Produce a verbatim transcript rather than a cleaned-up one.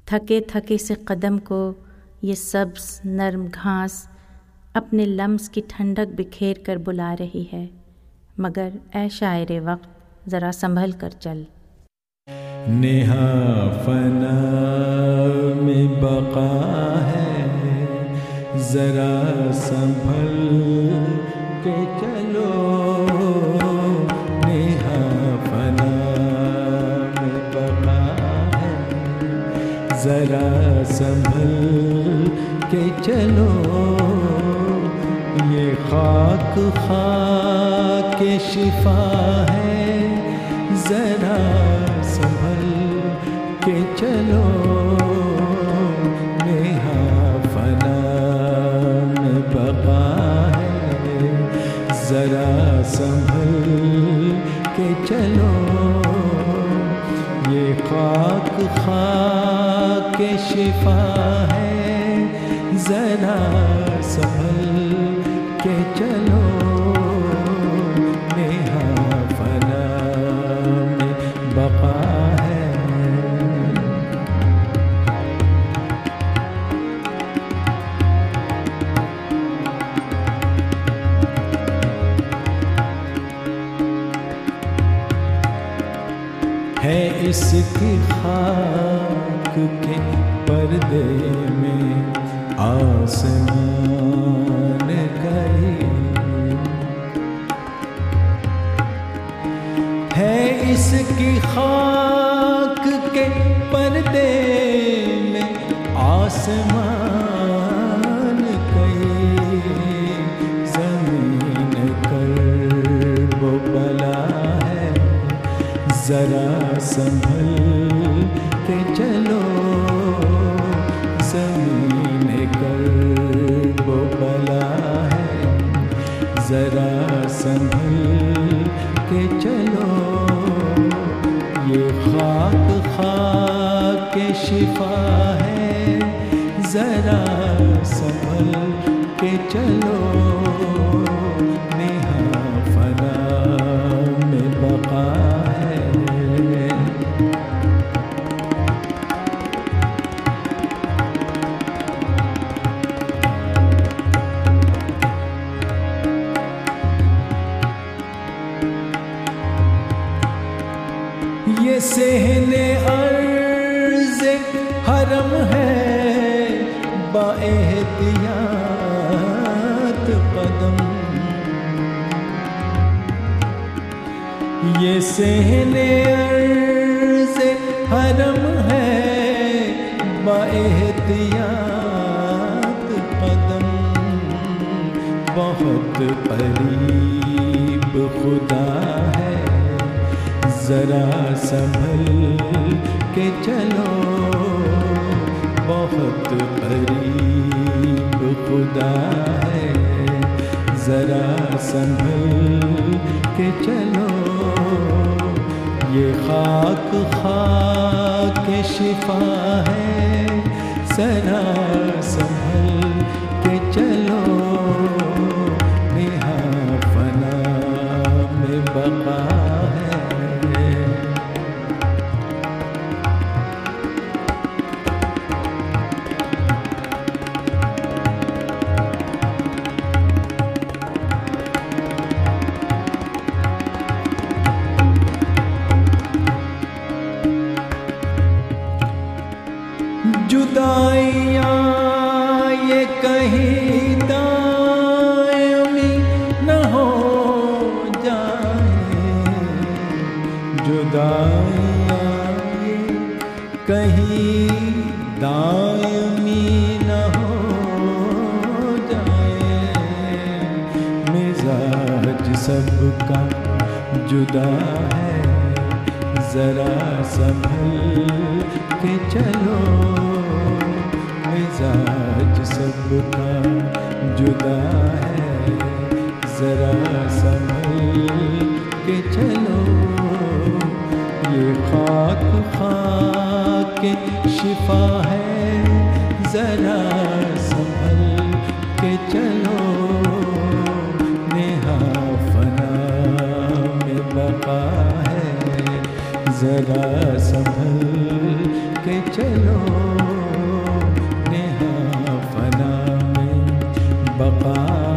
تھکے تھکے سے قدم کو یہ سبز نرم گھاس اپنے لمس کی ٹھنڈک بکھیر کر بلا رہی ہے، مگر اے شاعر وقت ذرا سنبھل کر چل۔ نہا فنا میں بقا ہے، ذرا سنبھل کے چلو۔ نہا فنا میں بقا ہے، ذرا سنبھل کے چلو۔ یہ خاک خاک شفا ہے، ذرا سنبھل کے چلو۔ نہا فنا میں بقا ہے، ذرا سنبھل کے چلو۔ یہ خاک خاک شفا ہے، ذرا سنبھل کے چلو۔ نہا فنا میں بقا ہے۔ ہے اس کی خاک کے پردے میں آسمان گئی، ہے اس کی خاک کے پردے میں آسمان گئی۔ زمین کرب و بلا ہے، ذرا سنبھل کے چلو۔ زمین کرب و بلا ہے، ذرا سنبھل کے چلو۔ یہ خاک خاک شفا ہے، ذرا سنبھل کے چلو۔ نہا فنا میں بقا ہے۔ یہ صحن عرض حرم ہے، با احتیاط قدم۔ یہ صحن عرض حرم ہے، با احتیاط قدم۔ بہت قریب خدا ہے، ذرا سنبھل کے چلو۔ بہت قریب خدا ہے، ذرا سنبھل کے چلو۔ یہ خاک خاک شفا ہے، ذرا سنبھل کے چلو۔ نہا فنا میں بقا ہے۔ جدائیاں یہ کہیں دائمی نہ ہو جائیں، جدائیاں یہ کہیں دائمی نہ ہو جائیں۔ مزاج سب کا جدا ہے، ذرا سنبھل کے چلو۔ مزاج سب کا جدا ہے، ذرا سنبھل کے چلو۔ یہ خاک خاک شفا ہے، ذرا سنبھل کے چلو۔ نہا فنا میں بقا ہے، ذرا سنبھل کے چلو نہا فنا میں بقا